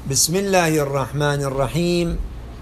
بسم الله الرحمن الرحيم.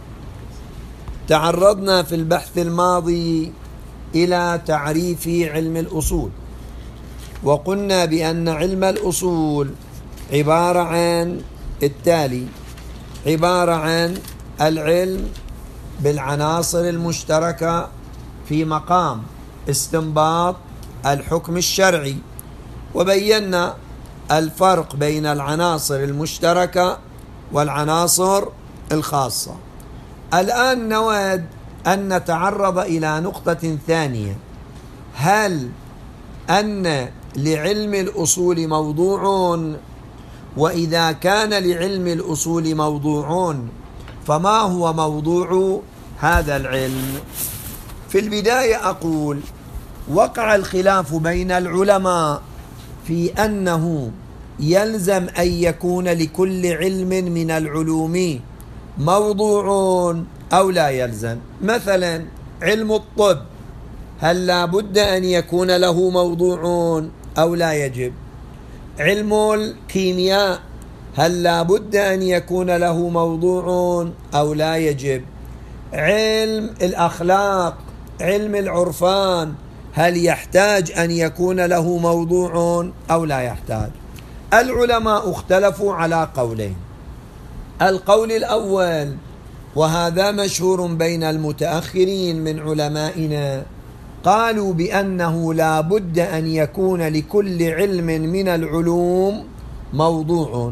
تعرضنا في البحث الماضي إلى تعريف علم الأصول، وقلنا بأن علم الأصول عبارة عن التالي: عبارة عن العلم بالعناصر المشتركة في مقام استنباط الحكم الشرعي، وبينا الفرق بين العناصر المشتركة والعناصر الخاصة. الآن نود أن نتعرض إلى نقطة ثانية: هل أن لعلم الأصول موضوع؟ وإذا كان لعلم الأصول موضوع فما هو موضوع هذا العلم؟ في البداية أقول: وقع الخلاف بين العلماء في أنه يلزم أن يكون لكل علم من العلوم موضوع أو لا يلزم. مثلا علم الطب، هل لا بد أن يكون له موضوع أو لا يجب؟ علم الكيمياء، هل لا بد أن يكون له موضوع أو لا يجب؟ علم الأخلاق، علم العرفان، هل يحتاج أن يكون له موضوع أو لا يحتاج؟ العلماء اختلفوا على قولين. القول الأول، وهذا مشهور بين المتأخرين من علمائنا، قالوا بأنه لا بد أن يكون لكل علم من العلوم موضوع.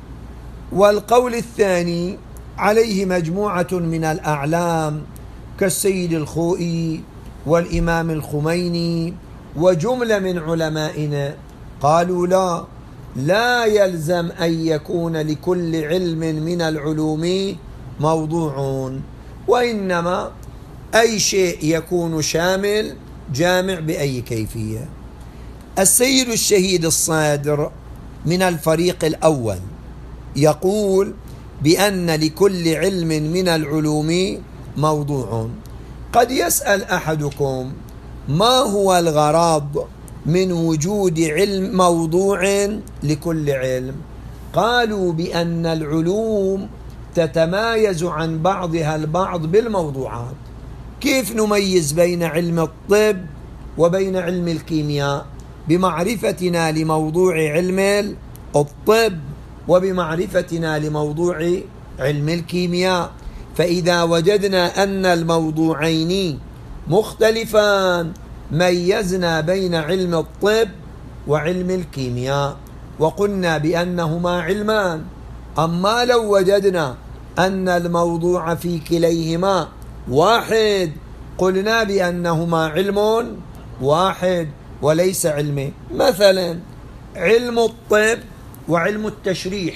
والقول الثاني عليه مجموعة من الأعلام كالسيد الخوئي والإمام الخميني وجملة من علمائنا، قالوا لا يلزم أن يكون لكل علم من العلوم موضوع، وإنما أي شيء يكون شامل جامع بأي كيفية. السيد الشهيد الصادر من الفريق الأول يقول بأن لكل علم من العلوم موضوع. قد يسأل أحدكم: ما هو الغرض من وجود علم موضوع لكل علم؟ قالوا بأن العلوم تتمايز عن بعضها البعض بالموضوعات. كيف نميز بين علم الطب وبين علم الكيمياء؟ بمعرفتنا لموضوع علم الطب وبمعرفتنا لموضوع علم الكيمياء. فإذا وجدنا أن الموضوعين مختلفان ميزنا بين علم الطب وعلم الكيمياء وقلنا بأنهما علمان. أما لو وجدنا أن الموضوع في كليهما واحد قلنا بأنهما علم واحد وليس علمين. مثلا علم الطب وعلم التشريح،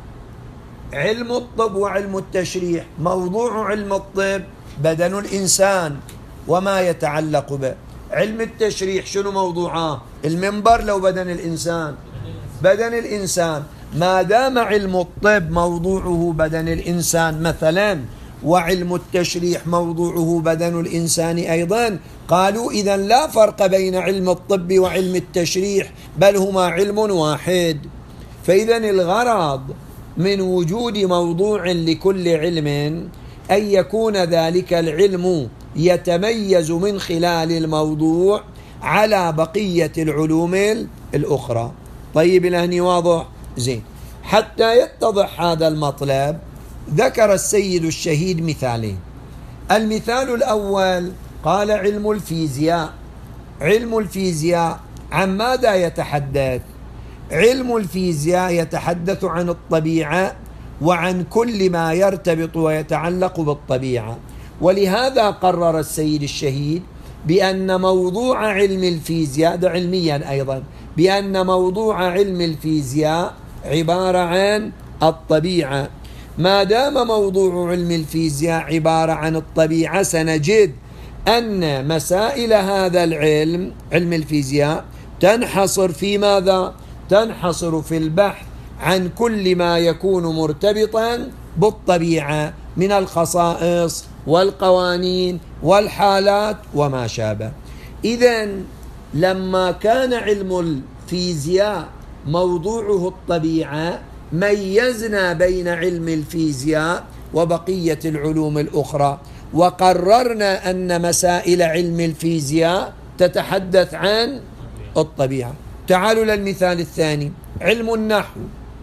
علم الطب وعلم التشريح، موضوع علم الطب بدن الإنسان وما يتعلق به. علم التشريح شنو موضوعه؟ المنبر لو بدن الإنسان، بدن الإنسان. ما دام علم الطب موضوعه بدن الإنسان مثلا وعلم التشريح موضوعه بدن الإنسان أيضا، قالوا إذن لا فرق بين علم الطب وعلم التشريح بل هما علم واحد. فإذن الغرض من وجود موضوع لكل علم أن يكون ذلك العلم يتميز من خلال الموضوع على بقية العلوم الأخرى. طيب الآن واضح؟ زين. حتى يتضح هذا المطلب ذكر السيد الشهيد مثالين. المثال الأول قال علم الفيزياء. علم الفيزياء عن ماذا يتحدث؟ علم الفيزياء يتحدث عن الطبيعة وعن كل ما يرتبط ويتعلق بالطبيعة. ولهذا قرر السيد الشهيد بأن موضوع علم الفيزياء، ده علميا أيضا، بأن موضوع علم الفيزياء عبارة عن الطبيعة. ما دام موضوع علم الفيزياء عبارة عن الطبيعة سنجد أن مسائل هذا العلم، علم الفيزياء، تنحصر في ماذا؟ تنحصر في البحث عن كل ما يكون مرتبطا بالطبيعة من الخصائص والقوانين والحالات وما شابه. إذن لما كان علم الفيزياء موضوعه الطبيعة ميزنا بين علم الفيزياء وبقية العلوم الأخرى، وقررنا أن مسائل علم الفيزياء تتحدث عن الطبيعة. تعالوا للمثال الثاني، علم النحو.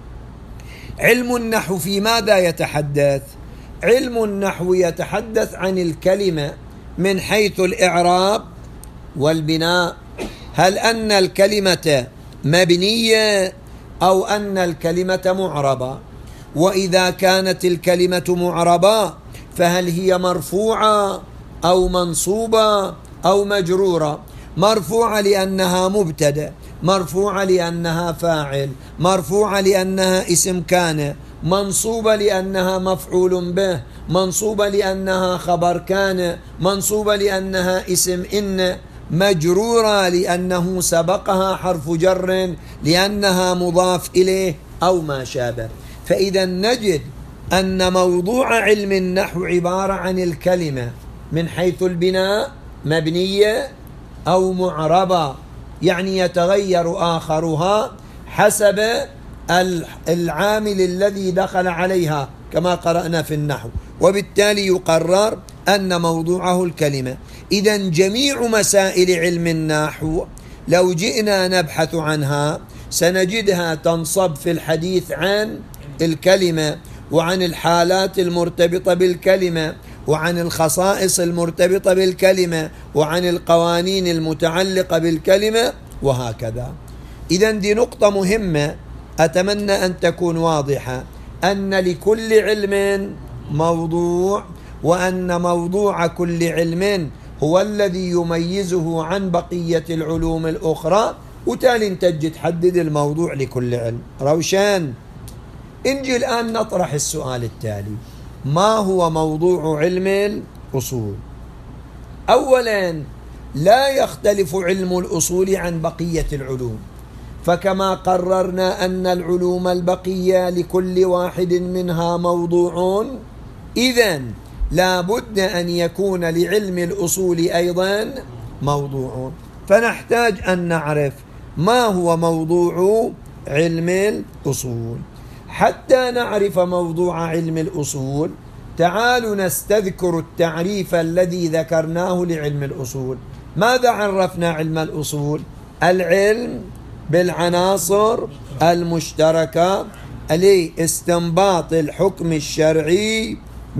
علم النحو في ماذا يتحدث؟ علم النحو يتحدث عن الكلمة من حيث الإعراب والبناء، هل أن الكلمة مبنية أو أن الكلمة معربة؟ وإذا كانت الكلمة معربة فهل هي مرفوعة أو منصوبة أو مجرورة؟ مرفوعة لأنها مبتدأ، مرفوعة لأنها فاعل، مرفوعة لأنها اسم كان، منصوبة لأنها مفعول به، منصوبة لأنها خبر كان، منصوبة لأنها اسم إن، مجرورة لأنه سبقها حرف جر لأنها مضاف إليه أو ما شابه. فإذا نجد أن موضوع علم النحو عبارة عن الكلمة من حيث البناء مبنية أو معربة، يعني يتغير آخرها حسب العامل الذي دخل عليها كما قرأنا في النحو، وبالتالي يقرر أن موضوعه الكلمة. إذا جميع مسائل علم النحو لو جئنا نبحث عنها سنجدها تنصب في الحديث عن الكلمة، وعن الحالات المرتبطة بالكلمة، وعن الخصائص المرتبطة بالكلمة، وعن القوانين المتعلقة بالكلمة، وهكذا. إذن دي نقطة مهمة أتمنى أن تكون واضحة، أن لكل علم موضوع، وأن موضوع كل علم هو الذي يميزه عن بقية العلوم الأخرى، وتالي تجي تحدد الموضوع لكل علم. روشان؟ نجي الآن نطرح السؤال التالي: ما هو موضوع علم الأصول؟ أولا، لا يختلف علم الأصول عن بقية العلوم، فكما قررنا أن العلوم البقية لكل واحد منها موضوع، إذن لا بد أن يكون لعلم الأصول أيضا موضوع. فنحتاج أن نعرف ما هو موضوع علم الأصول. حتى نعرف موضوع علم الأصول تعالوا نستذكر التعريف الذي ذكرناه لعلم الأصول. ماذا عرفنا علم الأصول؟ العلم بالعناصر المشتركة لاستنباط الحكم الشرعي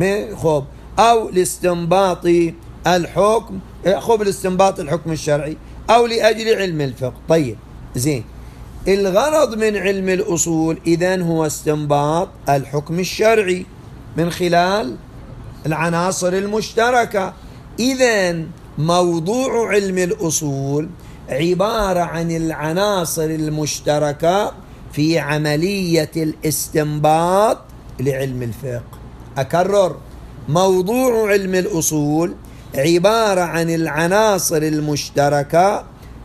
أو لاستنباط الحكم لاستنباط الحكم الشرعي أو لأجل علم الفقه. طيب زين، الغرض من علم الأصول إذن هو استنباط الحكم الشرعي من خلال العناصر المشتركة. إذن موضوع علم الأصول عبارة عن العناصر المشتركة في عملية الاستنباط لعلم الفقه. أكرر، موضوع علم الأصول عبارة عن العناصر المشتركة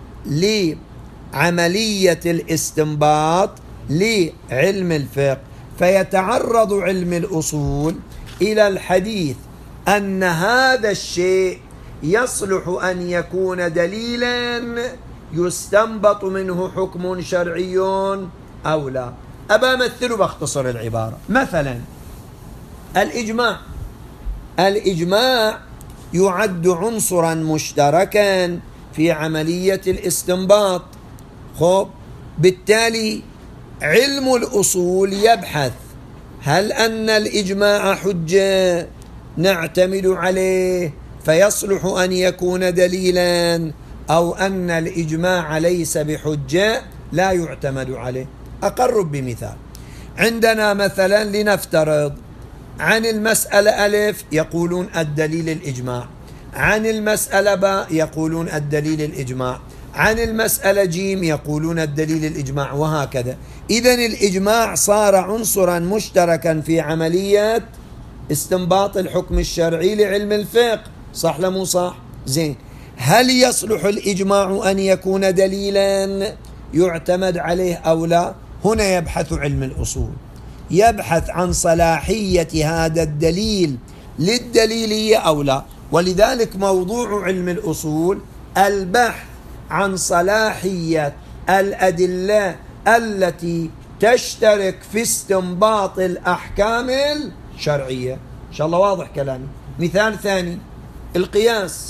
لعملية الاستنباط لعلم الفقه. فيتعرض علم الأصول إلى الحديث أن هذا الشيء يصلح أن يكون دليلا يستنبط منه حكم شرعي أو لا. أبا أمثل باختصر العبارة. مثلا الإجماع يعد عنصرا مشتركا في عملية الاستنباط. بالتالي علم الأصول يبحث هل أن الإجماع حجة نعتمد عليه فيصلح أن يكون دليلا، أو أن الإجماع ليس بحجة لا يعتمد عليه. أقرب بمثال. عندنا مثلا لنفترض عن المسألة ألف يقولون الدليل الإجماع، عن المسألة باء يقولون الدليل الإجماع، عن المسألة جيم يقولون الدليل الإجماع، وهكذا. إذن الإجماع صار عنصرا مشتركا في عملية استنباط الحكم الشرعي لعلم الفقه. صح لمو صح؟ زين، هل يصلح الإجماع أن يكون دليلا يعتمد عليه أو لا؟ هنا يبحث علم الأصول، يبحث عن صلاحية هذا الدليل للدليلية أو لا. ولذلك موضوع علم الأصول البحث عن صلاحية الأدلة التي تشترك في استنباط الأحكام الشرعية. إن شاء الله واضح كلامي. مثال ثاني، القياس.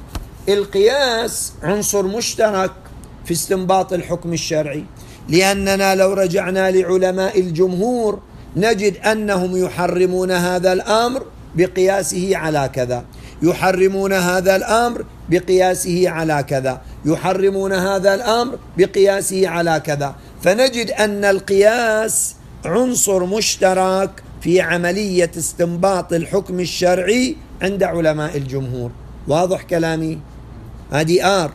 القياس عنصر مشترك في استنباط الحكم الشرعي، لأننا لو رجعنا لعلماء الجمهور نجد أنهم يحرمون هذا الأمر بقياسه على كذا، يحرمون هذا الأمر بقياسه على كذا، يحرمون هذا الأمر بقياسه على كذا. فنجد أن القياس عنصر مشترك في عملية استنباط الحكم الشرعي عند علماء الجمهور. واضح كلامي؟ هذه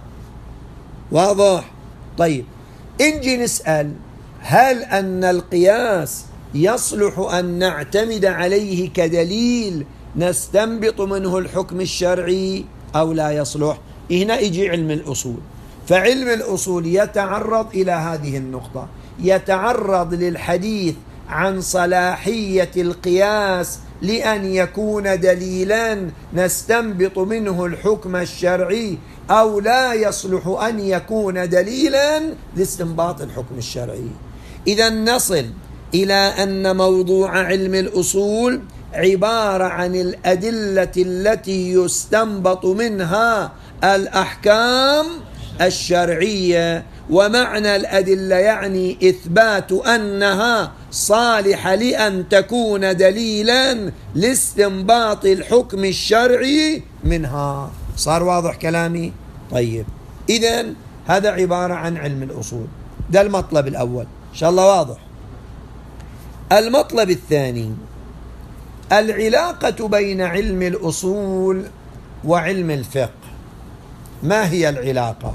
واضح. طيب، نجي نسأل، هل أن القياس يصلح أن نعتمد عليه كدليل نستنبط منه الحكم الشرعي أو لا يصلح؟ هنا يجي علم الأصول. فعلم الأصول يتعرض إلى هذه النقطة، يتعرض للحديث عن صلاحية القياس لأن يكون دليلا نستنبط منه الحكم الشرعي أو لا يصلح أن يكون دليلا لاستنباط الحكم الشرعي. إذا نصل إلى أن موضوع علم الأصول عبارة عن الأدلة التي يستنبط منها الأحكام الشرعية. ومعنى الأدلة يعني إثبات أنها صالحة لأن تكون دليلا لاستنباط الحكم الشرعي منها. صار واضح كلامي؟ طيب، إذن هذا عبارة عن علم الأصول. ده المطلب الأول، إن شاء الله واضح. المطلب الثاني، العلاقة بين علم الأصول وعلم الفقه. ما هي العلاقة؟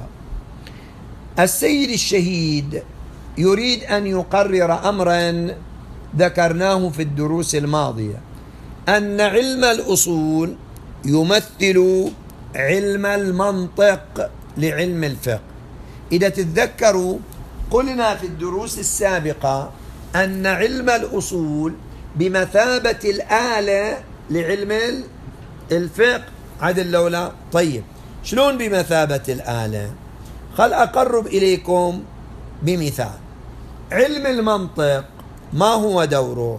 السيد الشهيد يريد أن يقرر أمرا ذكرناه في الدروس الماضية، أن علم الأصول يمثل علم المنطق لعلم الفقه. إذا تتذكروا قلنا في الدروس السابقة أن علم الأصول بمثابة الآلة لعلم الفقه. عدل لولا؟ طيب، شلون بمثابة الآلة؟ خل أقرب إليكم بمثال. علم المنطق ما هو دوره؟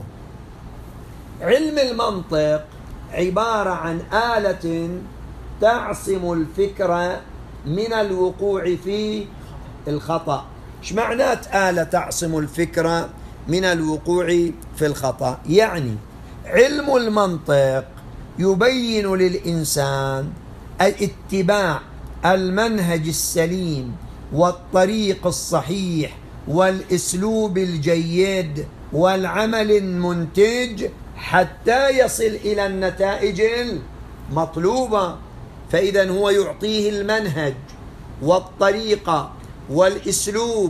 علم المنطق عبارة عن آلة تعصم الفكرة من الوقوع في الخطأ. ايش معنات آلة تعصم الفكرة من الوقوع في الخطأ؟ يعني علم المنطق يبين للإنسان اتباع المنهج السليم والطريق الصحيح والأسلوب الجيد والعمل المنتج حتى يصل إلى النتائج المطلوبة. فإذا هو يعطيه المنهج والطريقة والأسلوب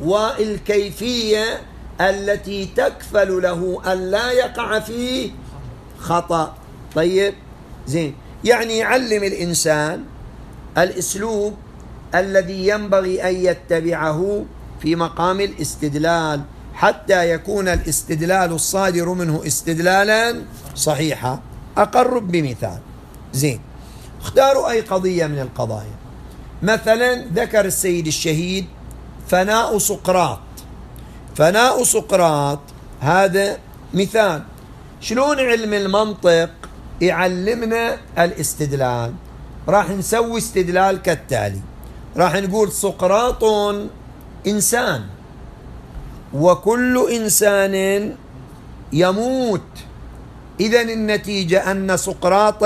والكيفية التي تكفل له أن لا يقع في خطأ. طيب، زين، يعني يعلم الإنسان الأسلوب الذي ينبغي أن يتبعه في مقام الاستدلال حتى يكون الاستدلال الصادر منه استدلالا صحيحا. أقرب بمثال. زين، اختاروا أي قضية من القضايا. مثلا ذكر السيد الشهيد فناء سقراط. فناء سقراط هذا مثال. شلون علم المنطق يعلمنا الاستدلال؟ راح نسوي استدلال كالتالي. راح نقول سقراط إنسان، وكل إنسان يموت. إذن النتيجة أن سقراط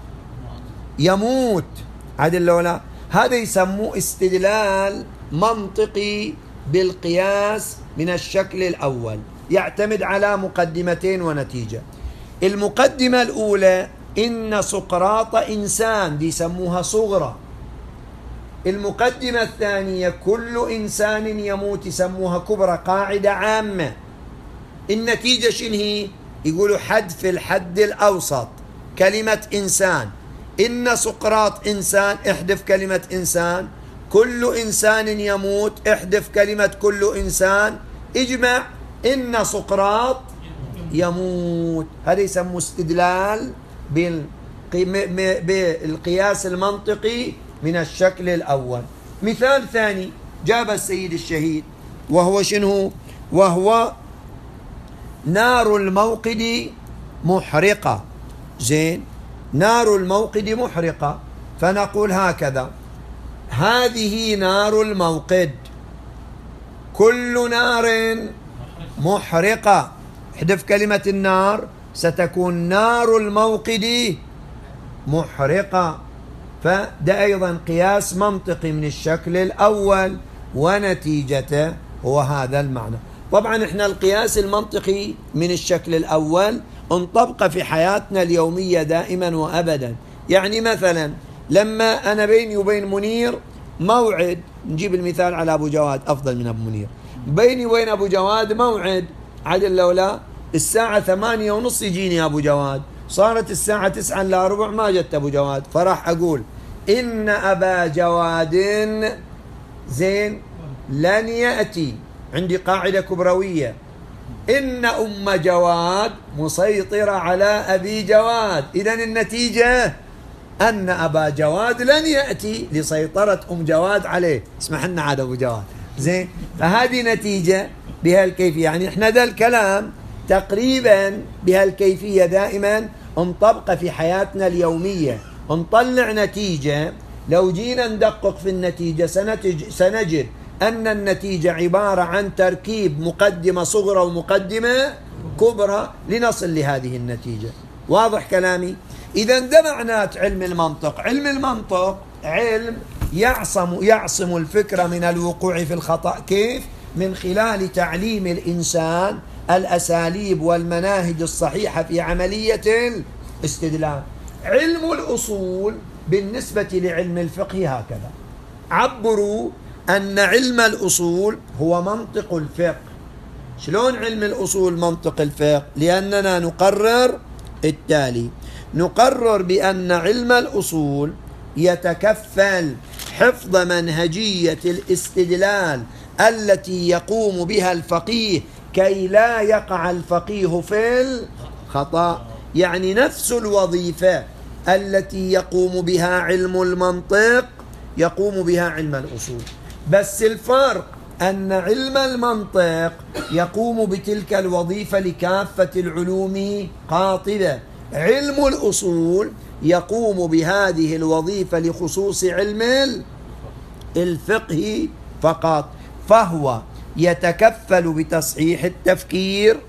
يموت. عدل لولا؟ هذا يسموه استدلال منطقي بالقياس من الشكل الأول، يعتمد على مقدمتين ونتيجة. المقدمة الأولى إن سقراط إنسان، دي يسموها صغرى. المقدمة الثانية كل إنسان يموت، يسموها كبرى، قاعدة عامة. النتيجة شنهي؟ يقولوا حذف الحد الأوسط كلمة إنسان. إن سقراط إنسان، احذف كلمة إنسان. كل إنسان يموت، احذف كلمة كل إنسان. اجمع إن سقراط يموت. هذا يسمى استدلال بالقياس المنطقي من الشكل الأول. مثال ثاني جاب السيد الشهيد، وهو شنو؟ وهو نار الموقد محرقة. زين، نار الموقد محرقة، فنقول هكذا: هذه نار الموقد، كل نار محرقة. احذف كلمة النار، ستكون نار الموقد محرقة. فده أيضا قياس منطقي من الشكل الأول، ونتيجته هو هذا المعنى. طبعا احنا القياس المنطقي من الشكل الأول انطبق في حياتنا اليومية دائما وأبدا. يعني مثلا لما أنا بيني وبين منير موعد، نجيب المثال على أبو جواد أفضل من أبو منير، بيني وبين أبو جواد موعد عدل لولا الساعة 8:30 يجيني أبو جواد، صارت الساعة 9:45 ما جت أبو جواد، فراح أقول إن أبا جواد زين لن يأتي. عندي قاعدة كبروية: إن أم جواد مسيطرة على أبي جواد. إذن النتيجة أن أبا جواد لن يأتي لسيطرة أم جواد عليه. اسمح لنا عاد أبو جواد. زين، فهذه نتيجة بهالكيفية. يعني إحنا ذا الكلام تقريبا بهالكيفية دائما انطبق في حياتنا اليومية. نطلع نتيجة، لو جينا ندقق في النتيجة سنجد أن النتيجة عبارة عن تركيب مقدمة صغرى ومقدمة كبرى لنصل لهذه النتيجة. واضح كلامي؟ إذا ده معنات علم المنطق. علم المنطق علم يعصم الفكرة من الوقوع في الخطأ. كيف؟ من خلال تعليم الإنسان الأساليب والمناهج الصحيحة في عملية الاستدلال. علم الأصول بالنسبة لعلم الفقه هكذا: عبروا أن علم الأصول هو منطق الفقه. شلون علم الأصول منطق الفقه؟ لأننا نقرر التالي: نقرر بأن علم الأصول يتكفل حفظ منهجية الاستدلال التي يقوم بها الفقيه كي لا يقع الفقيه في الخطأ. يعني نفس الوظيفة التي يقوم بها علم المنطق يقوم بها علم الأصول، بس الفرق أن علم المنطق يقوم بتلك الوظيفة لكافة العلوم قاطبة، علم الأصول يقوم بهذه الوظيفة لخصوص علم الفقه فقط. فهو يتكفل بتصحيح التفكير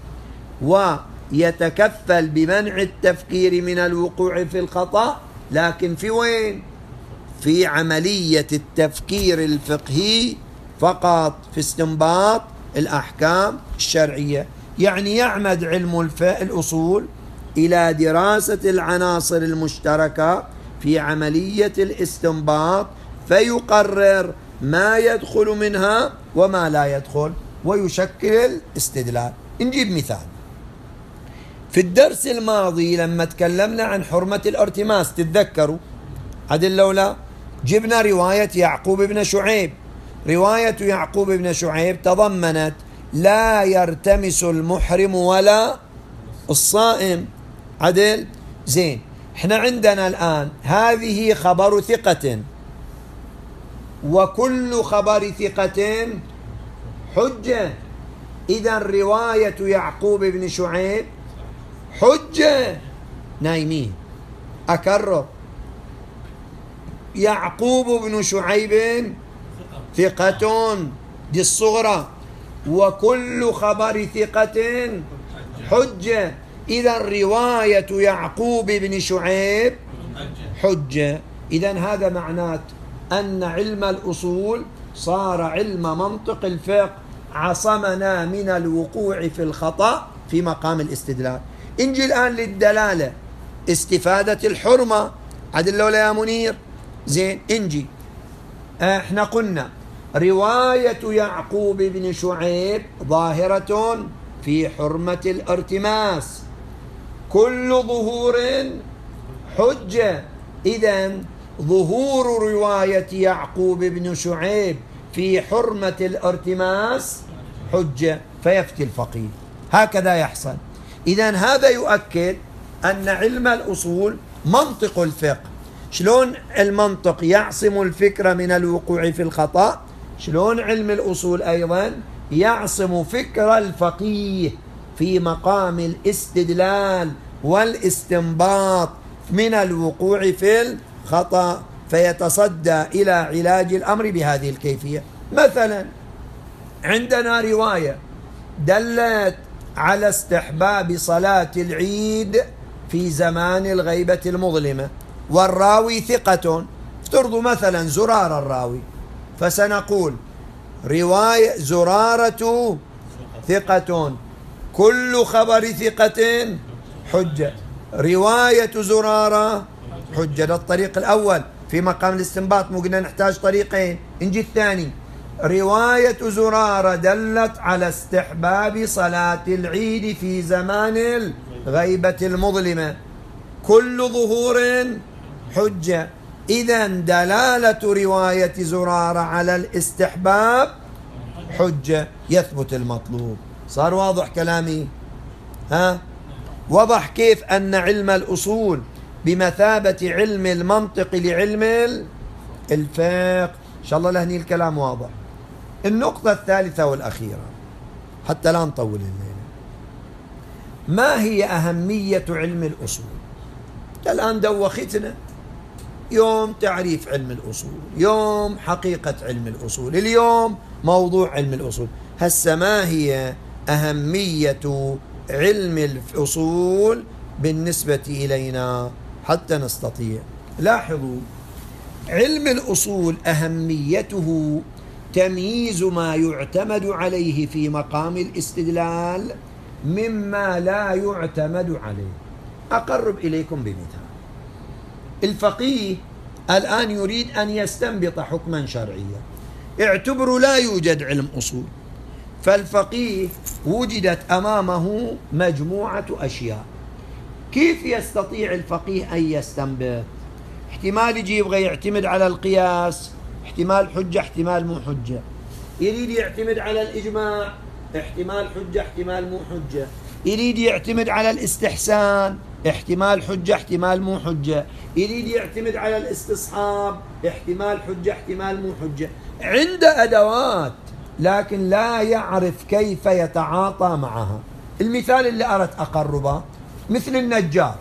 ويتكفل بمنع التفكير من الوقوع في الخطأ، لكن في وين؟ في عملية التفكير الفقهي فقط، في استنباط الأحكام الشرعية. يعني يعمد علم الأصول إلى دراسة العناصر المشتركة في عملية الاستنباط، فيقرر ما يدخل منها وما لا يدخل، ويشكل الاستدلال. نجيب مثال. في الدرس الماضي لما تكلمنا عن حرمة الارتماس، تتذكروا عدل لولا جبنا رواية يعقوب بن شعيب. رواية يعقوب بن شعيب تضمنت لا يرتمس المحرم ولا الصائم. عدل زين، احنا عندنا الآن هذه خبر ثقة، وكل خبر ثقة حجة. إذا رواية يعقوب بن شعيب حجة. نايمين، أكرر: يعقوب بن شعيب ثقة، دي الصغرى، وكل خبر ثقة حجة. إذا رواية يعقوب بن شعيب حجة. إذا هذا معناه أن علم الأصول صار علم منطق الفقه، عصمنا من الوقوع في الخطأ في مقام الاستدلال. انجي الآن للدلالة، استفادة الحرمة. عدل لولا يا منير. زين، انجي احنا قلنا رواية يعقوب بن شعيب ظاهرة في حرمة الارتماس، كل ظهور حجة. إذن ظهور رواية يعقوب بن شعيب في حرمة الارتماس حجة، فيفتي الفقيه. هكذا يحصل. إذن هذا يؤكد أن علم الأصول منطق الفقه. شلون المنطق يعصم الفكرة من الوقوع في الخطأ، شلون علم الأصول أيضا يعصم فكر الفقيه في مقام الاستدلال والاستنباط من الوقوع في الخطأ، فيتصدى إلى علاج الأمر بهذه الكيفية. مثلا عندنا رواية دلت على استحباب صلاة العيد في زمان الغيبة المظلمة، والراوي ثقة، افترضوا مثلا زرار الراوي، فسنقول رواية زرارة ثقة، كل خبر ثقة حجة، رواية زرارة حجة. ده الطريق الأول في مقام الاستنباط، مو قلنا نحتاج طريقين. نجي الثاني، رواية زرارة دلت على استحباب صلاة العيد في زمان الغيبة المظلمة، كل ظهور حجة. إذن دلالة رواية زرارة على الاستحباب حجة، يثبت المطلوب. صار واضح كلامي؟ ها؟ وضح كيف أن علم الأصول بمثابة علم المنطق لعلم الفقه. إن شاء الله لهني الكلام واضح. النقطة الثالثة والأخيرة حتى لا نطول الليلة، ما هي أهمية علم الأصول؟ الآن دوختنا يوم تعريف علم الأصول، يوم حقيقة علم الأصول، اليوم موضوع علم الأصول. هسه ما هي أهمية علم الأصول بالنسبة إلينا حتى نستطيع؟ لاحظوا، علم الأصول أهميته تمييز ما يعتمد عليه في مقام الاستدلال مما لا يعتمد عليه. أقرب إليكم بمثال. الفقيه الآن يريد أن يستنبط حكما شرعيا، اعتبروا لا يوجد علم أصول، فالفقيه وجدت أمامه مجموعة أشياء. كيف يستطيع الفقيه أن يستنبط؟ احتمال يجي يبغى يعتمد على القياس، احتمال حجة احتمال مو حجة، يريد يعتمد على الإجماع، احتمال حجة احتمال مو حجة، يريد يعتمد على الاستحسان، احتمال حجة احتمال مو حجة، يريد يعتمد على الاستصحاب، احتمال حجة احتمال مو حجة. عنده أدوات لكن لا يعرف كيف يتعاطى معها. المثال اللي أردت أقربه مثل النجار.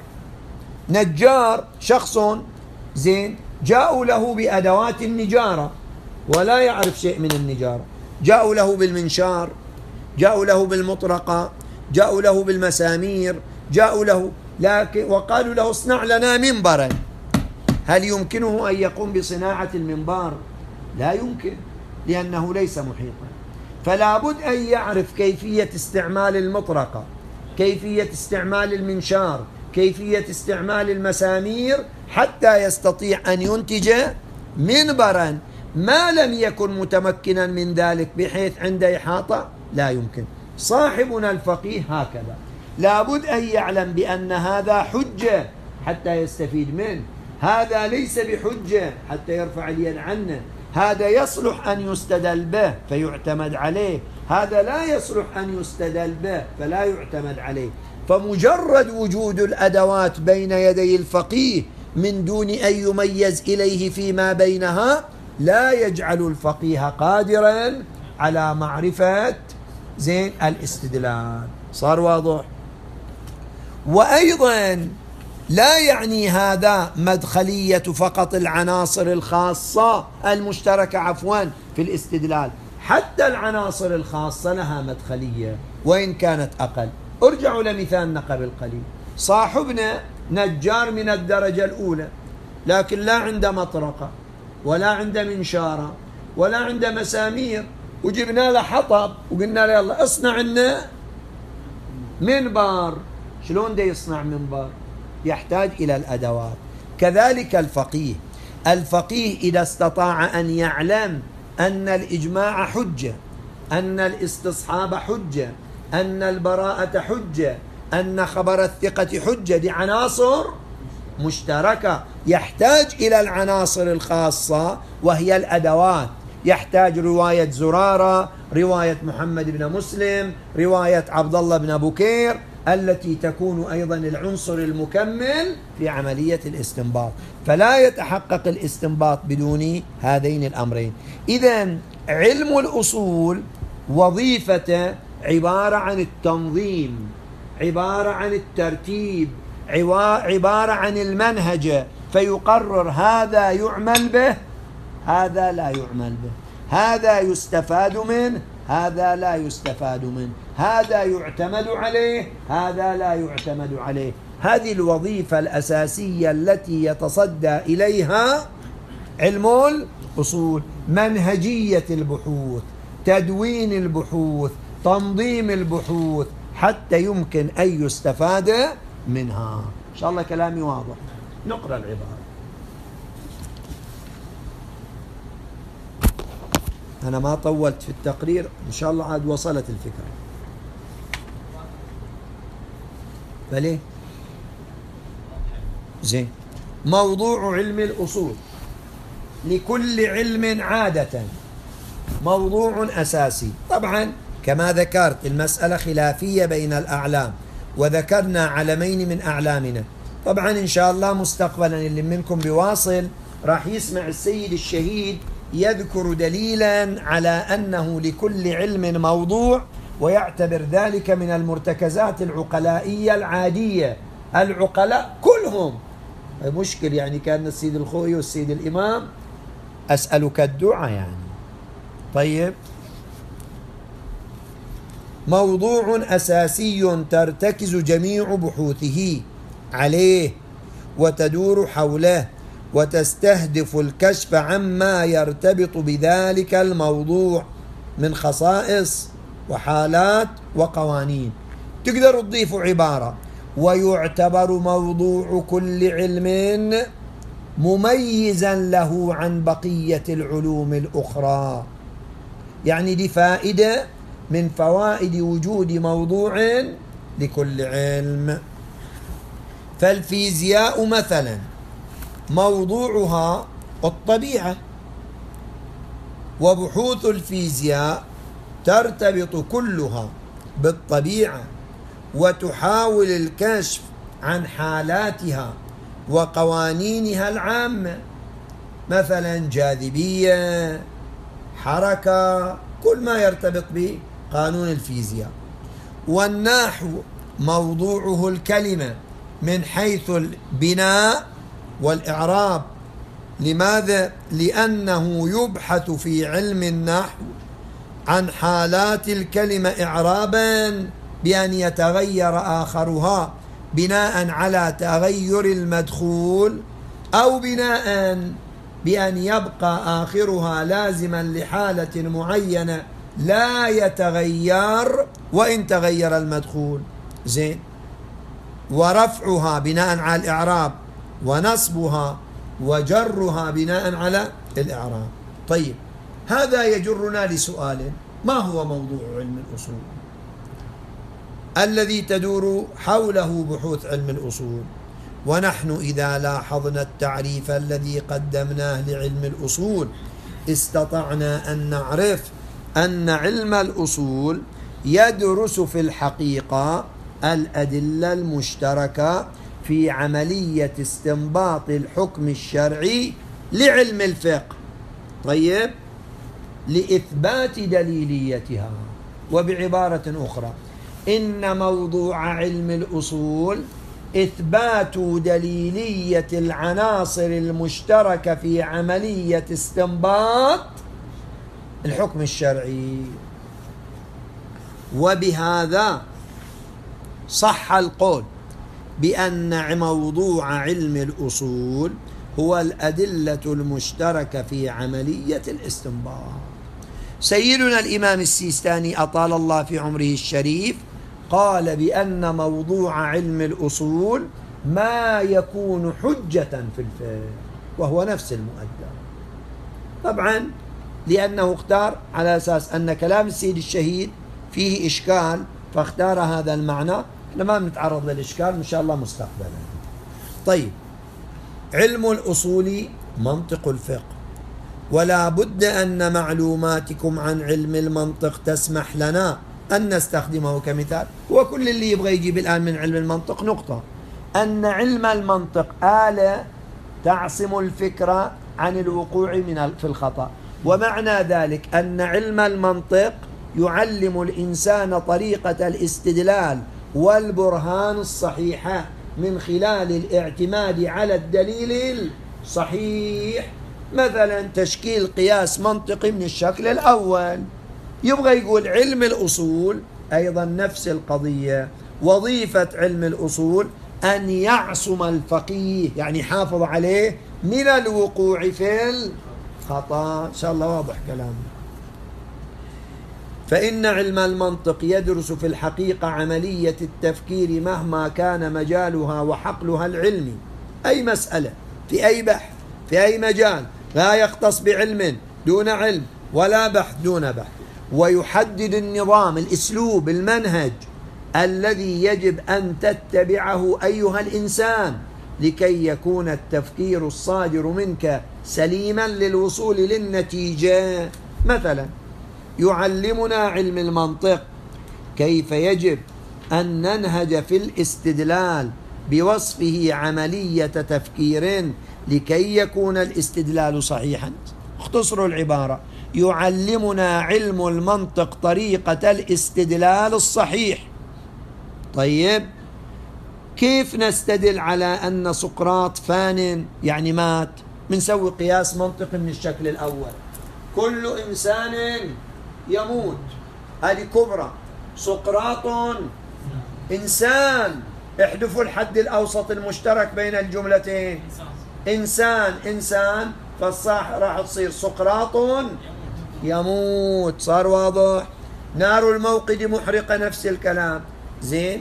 نجار شخص زين، جاءوا له بأدوات النجارة ولا يعرف شيء من النجارة، جاءوا له بالمنشار، جاءوا له بالمطرقة، جاءوا له بالمسامير، جاءوا له لكن وقالوا له اصنع لنا منبرا. هل يمكنه أن يقوم بصناعة المنبر؟ لا يمكن، لأنه ليس محيطا. فلا بد أن يعرف كيفية استعمال المطرقة، كيفية استعمال المنشار، كيفية استعمال المسامير، حتى يستطيع أن ينتج منبرا. ما لم يكن متمكنا من ذلك بحيث عنده إحاطة لا يمكن. صاحبنا الفقيه هكذا، لابد أن يعلم بأن هذا حجة حتى يستفيد منه، هذا ليس بحجة حتى يرفع اليد عنه، هذا يصلح أن يستدل به فيعتمد عليه، هذا لا يصلح أن يستدل به فلا يعتمد عليه. فمجرد وجود الأدوات بين يدي الفقيه من دون أن يميز إليه فيما بينها لا يجعل الفقيه قادرا على معرفة زين الاستدلال. صار واضح؟ وأيضا لا يعني هذا مدخلية فقط العناصر الخاصة المشتركة في الاستدلال، حتى العناصر الخاصة لها مدخلية وإن كانت أقل. ارجعوا لمثالنا قبل قليل، صاحبنا نجار من الدرجة الأولى لكن لا عنده مطرقة ولا عنده منشارة ولا عنده مسامير، وجبنا له حطب وقلنا له يلا اصنع لنا منبر. شلون ده يصنع منبر؟ يحتاج إلى الأدوات. كذلك الفقيه إذا استطاع أن يعلم أن الإجماع حجة، أن الاستصحاب حجة، أن البراءة حجة، أن خبر الثقة حجة، دي عناصر مشتركة. يحتاج إلى العناصر الخاصة وهي الأدوات، يحتاج رواية زرارة، رواية محمد بن مسلم، رواية عبد الله بن بكير، التي تكون أيضا العنصر المكمل في عملية الاستنباط. فلا يتحقق الاستنباط بدون هذين الأمرين. إذن علم الأصول وظيفته عبارة عن التنظيم، عبارة عن الترتيب، عبارة عن المنهج، فيقرر هذا يعمل به، هذا لا يعمل به، هذا يستفاد منه، هذا لا يستفاد منه، هذا يعتمد عليه، هذا لا يعتمد عليه. هذه الوظيفة الأساسية التي يتصدى إليها علم الأصول: منهجية البحوث، تدوين البحوث، تنظيم البحوث، حتى يمكن أن يستفاد منها. إن شاء الله كلامي واضح. نقرأ العبارة. أنا ما طولت في التقرير، إن شاء الله عاد وصلت الفكرة. بليه؟ زين. موضوع علم الأصول: لكل علم عادة موضوع أساسي. طبعا كما ذكرت المسألة خلافية بين الأعلام، وذكرنا علمين من أعلامنا. طبعا إن شاء الله مستقبلا اللي منكم بواصل راح يسمع السيد الشهيد يذكر دليلا على أنه لكل علم موضوع، ويعتبر ذلك من المرتكزات العقلائية العادية. العقلاء كلهم مشكل، يعني كان السيد الخوي والسيد الإمام أسألك الدعاء يعني. طيب، موضوع أساسي ترتكز جميع بحوثه عليه وتدور حوله، وتستهدف الكشف عما يرتبط بذلك الموضوع من خصائص وحالات وقوانين. تقدر تضيف عبارة: ويعتبر موضوع كل علم مميزا له عن بقية العلوم الأخرى. يعني دي فائدة من فوائد وجود موضوع لكل علم. فالفيزياء مثلا موضوعها الطبيعة، وبحوث الفيزياء ترتبط كلها بالطبيعة، وتحاول الكشف عن حالاتها وقوانينها العامة، مثلا جاذبية، حركة، كل ما يرتبط بقانون الفيزياء. والنحو موضوعه الكلمة من حيث البناء والإعراب. لماذا؟ لأنه يبحث في علم النحو عن حالات الكلمة إعرابا بأن يتغير آخرها بناء على تغير المدخول، أو بناء بأن يبقى آخرها لازما لحالة معينة لا يتغير وإن تغير المدخول. زين. ورفعها بناء على الإعراب، ونصبها وجرها بناء على الإعراب. طيب، هذا يجرنا لسؤال: ما هو موضوع علم الأصول الذي تدور حوله بحوث علم الأصول؟ ونحن إذا لاحظنا التعريف الذي قدمناه لعلم الأصول استطعنا أن نعرف أن علم الأصول يدرس في الحقيقة الأدلة المشتركة في عملية استنباط الحكم الشرعي لعلم الفقه. طيب، لإثبات دليليتها. وبعبارة أخرى، إن موضوع علم الأصول إثبات دليلية العناصر المشتركة في عملية استنباط الحكم الشرعي. وبهذا صح القول بأن موضوع علم الأصول هو الأدلة المشتركة في عملية الاستنباط. سيدنا الإمام السيستاني أطال الله في عمره الشريف قال بأن موضوع علم الأصول ما يكون حجة في الفقه، وهو نفس المؤدى. طبعا لأنه اختار على أساس أن كلام السيد الشهيد فيه إشكال فاختار هذا المعنى. لما نتعرض للإشكال إن شاء الله مستقبلا. طيب، علم الأصول منطق الفقه، ولا بد أن معلوماتكم عن علم المنطق تسمح لنا أن نستخدمه كمثال. وكل اللي يبغى يجيب الآن من علم المنطق نقطة: أن علم المنطق آلة تعصم الفكرة عن الوقوع في الخطأ. ومعنى ذلك أن علم المنطق يعلم الإنسان طريقة الاستدلال والبرهان الصحيحة من خلال الاعتماد على الدليل الصحيح. مثلا تشكيل قياس منطقي من الشكل الأول. يبغى يقول علم الأصول أيضا نفس القضية. وظيفة علم الأصول أن يعصم الفقيه، يعني يحافظ عليه من الوقوع في الخطأ. إن شاء الله واضح كلامه. فإن علم المنطق يدرس في الحقيقة عملية التفكير مهما كان مجالها وحقلها العلمي. أي مسألة في أي بحث في أي مجال لا يختص بعلم دون علم ولا بحث دون بحث. ويحدد النظام، الأسلوب، المنهج الذي يجب أن تتبعه أيها الإنسان لكي يكون التفكير الصادر منك سليما للوصول للنتيجة. مثلا يعلمنا علم المنطق كيف يجب أن ننهج في الاستدلال بوصفه عملية تفكير لكي يكون الاستدلال صحيحا. اختصروا العبارة: يعلمنا علم المنطق طريقة الاستدلال الصحيح. طيب، كيف نستدل على أن سقراط فان يعني مات؟ بنسوي قياس منطقي من الشكل الأول: كل إنسان يموت، هذه كبرى. سقراط إنسان، احذفوا الحد الأوسط المشترك بين الجملتين: إنسان إنسان، فالصح راح تصير سقراط يموت. صار واضح؟ نار الموقد محرقة، نفس الكلام. زين.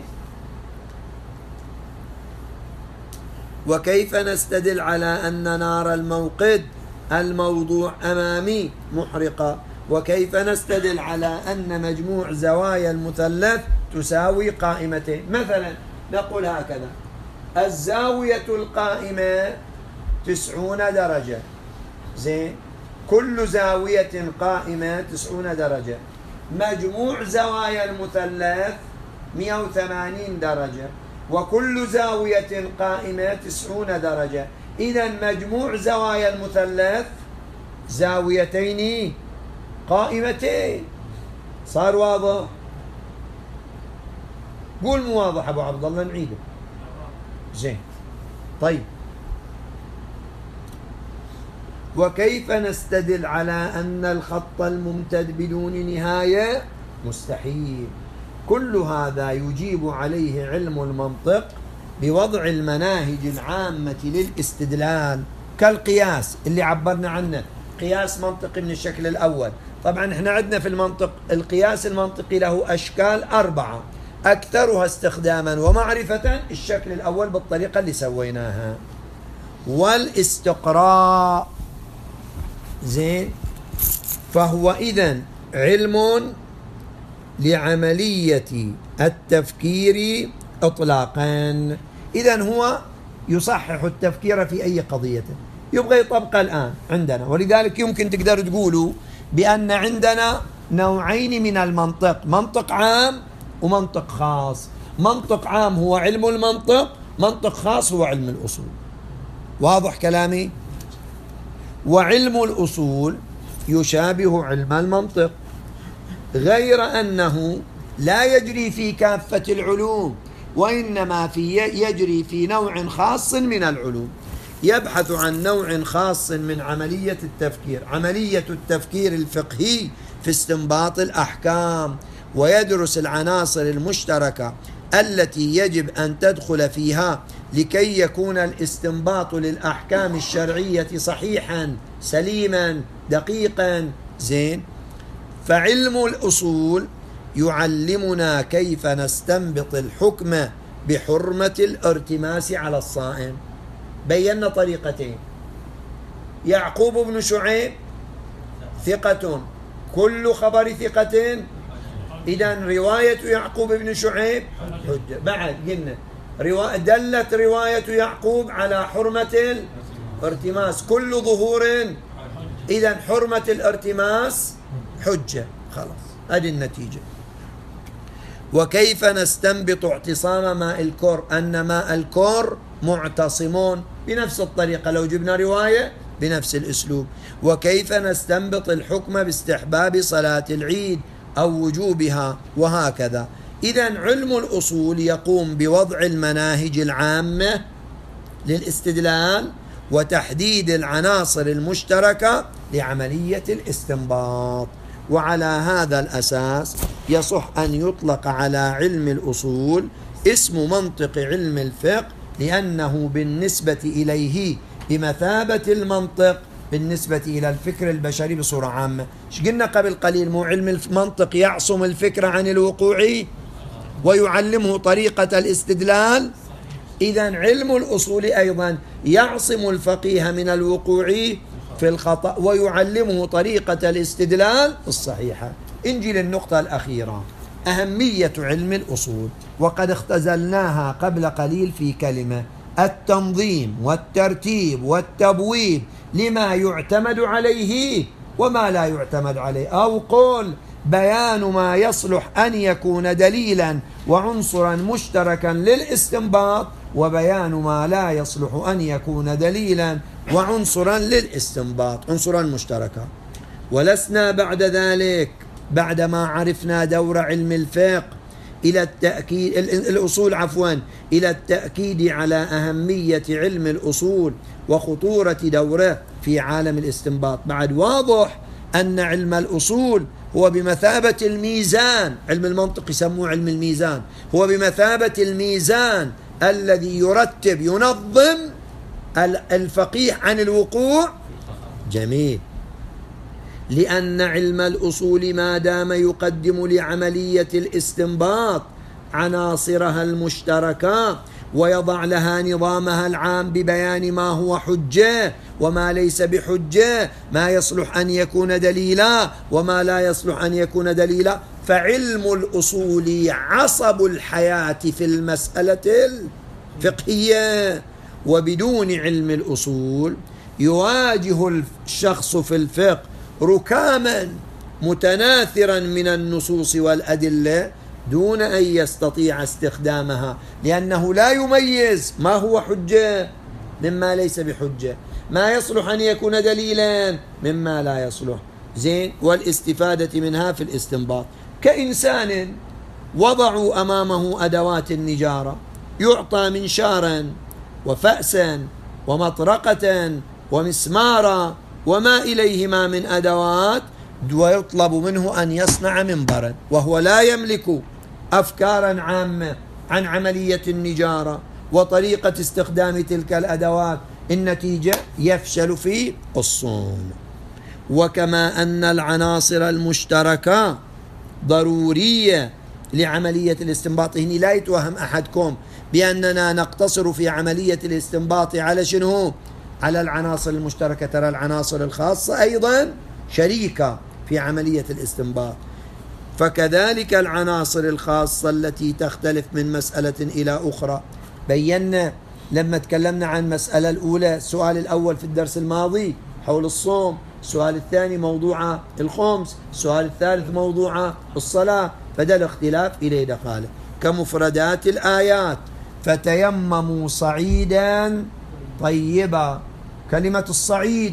وكيف نستدل على أن نار الموقد الموضوع أمامي محرقة؟ وكيف نستدل على أن مجموع زوايا المثلث تساوي قائمتين؟ مثلا نقول هكذا: الزاوية القائمة 90 درجة. زين. كل زاوية قائمة 90 درجة. مجموع زوايا المثلث 180 درجة، وكل زاوية قائمة 90 درجة. إذا مجموع زوايا المثلث زاويتين قائمتين. صار واضح؟ قول مو واضح أبو عبد الله، نعيده. زين. طيب، وكيف نستدل على أن الخط الممتد بدون نهاية مستحيل؟ كل هذا يجيب عليه علم المنطق بوضع المناهج العامة للاستدلال، كالقياس اللي عبرنا عنه، قياس منطقي من الشكل الأول. طبعا احنا عندنا في المنطق القياس المنطقي له أشكال 4، أكثرها استخداما ومعرفة الشكل الأول بالطريقة اللي سويناها. والاستقراء. زين. فهو إذن علم لعملية التفكير إطلاقا. إذن هو يصحح التفكير في أي قضية يبغى يطبقها الآن عندنا. ولذلك يمكن تقدروا تقولوا بأن عندنا نوعين من المنطق: منطق عام ومنطق خاص. منطق عام هو علم المنطق، منطق خاص هو علم الأصول. واضح كلامي؟ وعلم الأصول يشابه علم المنطق، غير أنه لا يجري في كافة العلوم، وإنما يجري في نوع خاص من العلوم. يبحث عن نوع خاص من عملية التفكير، عملية التفكير الفقهي في استنباط الأحكام، ويدرس العناصر المشتركة التي يجب أن تدخل فيها لكي يكون الاستنباط للأحكام الشرعية صحيحا سليما دقيقا. زين. فعلم الأصول يعلمنا كيف نستنبط الحكم بحرمة الارتماس على الصائم. بينا طريقتين: يعقوب بن شعيب ثقة، كل خبر ثقة، إذن رواية يعقوب بن شعيب حجة. بعد قلنا دلت رواية يعقوب على حرمة الارتماس، كل ظهور، إذن حرمة الارتماس حجة. خلاص، هذه النتيجة. وكيف نستنبط اعتصام ماء الكر؟ أن ماء الكر معتصمون، بنفس الطريقة لو جبنا رواية بنفس الأسلوب. وكيف نستنبط الحكم باستحباب صلاة العيد أو وجوبها وهكذا. إذن علم الأصول يقوم بوضع المناهج العامة للاستدلال وتحديد العناصر المشتركة لعملية الاستنباط، وعلى هذا الأساس يصح أن يطلق على علم الأصول اسم منطق علم الفقه، لأنه بالنسبة إليه بمثابة المنطق بالنسبة إلى الفكر البشري بصورة عامة. ايش قلنا قبل قليل؟ مو علم المنطق يعصم الفكر عن الوقوع ويعلمه طريقة الاستدلال؟ إذن علم الأصول أيضا يعصم الفقيه من الوقوع في الخطأ ويعلمه طريقة الاستدلال الصحيحة. نجي للنقطة الأخيرة، أهمية علم الأصول، وقد اختزلناها قبل قليل في كلمة: التنظيم والترتيب والتبويب لما يعتمد عليه وما لا يعتمد عليه، أو قل بيان ما يصلح أن يكون دليلا وعنصرا مشتركا للاستنباط، وبيان ما لا يصلح أن يكون دليلا وعنصرا للاستنباط، عنصرا مشتركا. ولسنا بعد ذلك، بعدما عرفنا دور علم الفقه إلى التأكيد الأصول إلى التأكيد على أهمية علم الأصول وخطورة دوره في عالم الاستنباط، بعد واضح أن علم الأصول هو بمثابة الميزان. علم المنطق يسموه علم الميزان، هو بمثابة الميزان الذي يرتب ينظم الفقيه عن الوقوع. جميل. لأن علم الأصول ما دام يقدم لعملية الاستنباط عناصرها المشتركة ويضع لها نظامها العام ببيان ما هو حجة وما ليس بحجة، ما يصلح أن يكون دليلا وما لا يصلح أن يكون دليلا، فعلم الأصول عصب الحياة في المسألة الفقهية. وبدون علم الأصول يواجه الشخص في الفقه ركاما متناثرا من النصوص والأدلة دون أن يستطيع استخدامها، لأنه لا يميز ما هو حجة مما ليس بحجة، ما يصلح أن يكون دليلا مما لا يصلح. زين. والاستفادة منها في الاستنباط، كإنسان وضعوا أمامه أدوات النجارة، يعطى منشارا وفأسا ومطرقة ومسمارا وما إليهما من أدوات، ويطلب منه أن يصنع منبرا وهو لا يملك أفكارا عامة عن عملية النجارة وطريقة استخدام تلك الأدوات. النتيجة يفشل في الصون. وكما أن العناصر المشتركة ضرورية لعملية الاستنباط، هنا لا يتوهم أحدكم بأننا نقتصر في عملية الاستنباط على شنو؟ على العناصر المشتركة. ترى العناصر الخاصة أيضا شريكة في عملية الاستنباط، فكذلك العناصر الخاصة التي تختلف من مسألة إلى أخرى. بينا لما تكلمنا عن المسألة الأولى، السؤال الأول في الدرس الماضي حول الصوم، السؤال الثاني موضوع الخمس، السؤال الثالث موضوع الصلاة، فده الاختلاف إليه دخاله. كمفردات الآيات: فتيمموا صعيدا طيبا، كلمة الصعيد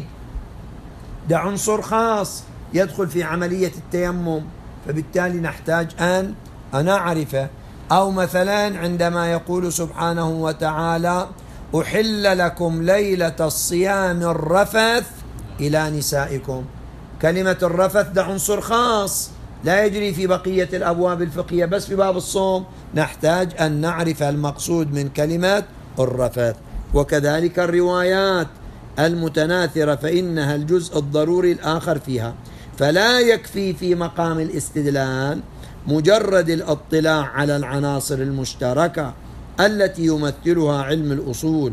ده عنصر خاص يدخل في عملية التيمم، فبالتالي نحتاج أن نعرفه. أو مثلا عندما يقول سبحانه وتعالى: أحل لكم ليلة الصيام الرفث إلى نسائكم، كلمة الرفث ده عنصر خاص لا يجري في بقية الأبواب الفقهية، بس في باب الصوم نحتاج أن نعرف المقصود من كلمة الرفث. وكذلك الروايات المتناثرة فإنها الجزء الضروري الآخر فيها، فلا يكفي في مقام الاستدلال مجرد الاطلاع على العناصر المشتركة التي يمثلها علم الأصول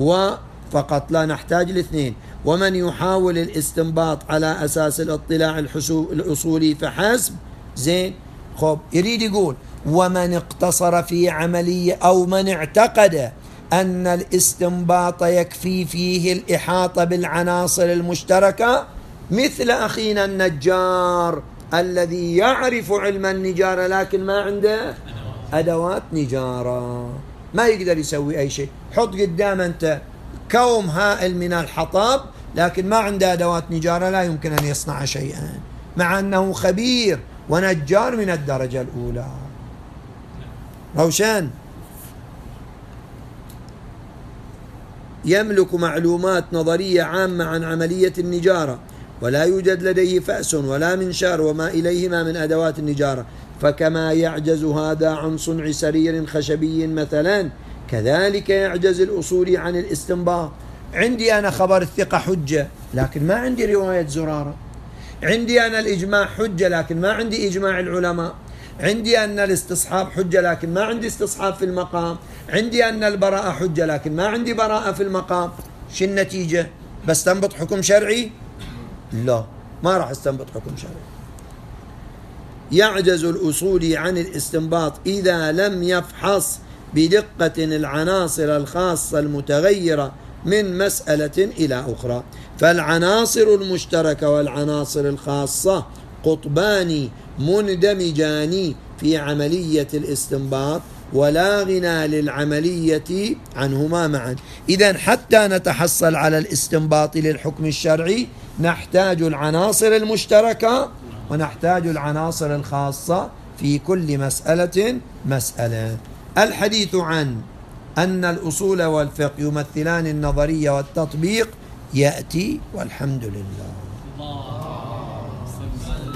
وفقط، لا نحتاج الاثنين. ومن يحاول الاستنباط على أساس الاطلاع الأصولي فحسب، زين، خب يريد يقول: ومن اقتصر في عملية أو من اعتقد أن الاستنباط يكفي فيه الإحاطة بالعناصر المشتركة، مثل أخينا النجار الذي يعرف علم النجارة لكن ما عنده أدوات نجارة، ما يقدر يسوي أي شيء. حط قدام أنت كوم هائل من الحطب لكن ما عنده أدوات نجارة، لا يمكن أن يصنع شيئا، مع أنه خبير ونجار من الدرجة الأولى. روشان. يملك معلومات نظرية عامة عن عملية النجارة، ولا يوجد لديه فأس ولا منشار وما إليهما من أدوات النجارة، فكما يعجز هذا عن صنع سرير خشبي مثلا، كذلك يعجز الأصولي عن الاستنباط. عندي أنا خبر الثقة حجة، لكن ما عندي رواية زرارة. عندي أنا الإجماع حجة، لكن ما عندي إجماع العلماء. عندي أن الاستصحاب حجة، لكن ما عندي استصحاب في المقام. عندي أن البراءة حجة، لكن ما عندي براءة في المقام. شو النتيجة؟ بستنبط حكم شرعي؟ لا، ما راح استنبط حكم شرعي. يعجز الأصولي عن الاستنباط إذا لم يفحص بدقة العناصر الخاصة المتغيرة من مسألة إلى أخرى. فالعناصر المشتركة والعناصر الخاصة قطبان مندمجان في عملية الاستنباط، ولا غنى للعملية عنهما معا. إذن حتى نتحصل على الاستنباط للحكم الشرعي نحتاج العناصر المشتركة ونحتاج العناصر الخاصة في كل مسألة مسألة. الحديث عن أن الأصول والفقه يمثلان النظرية والتطبيق يأتي، والحمد لله.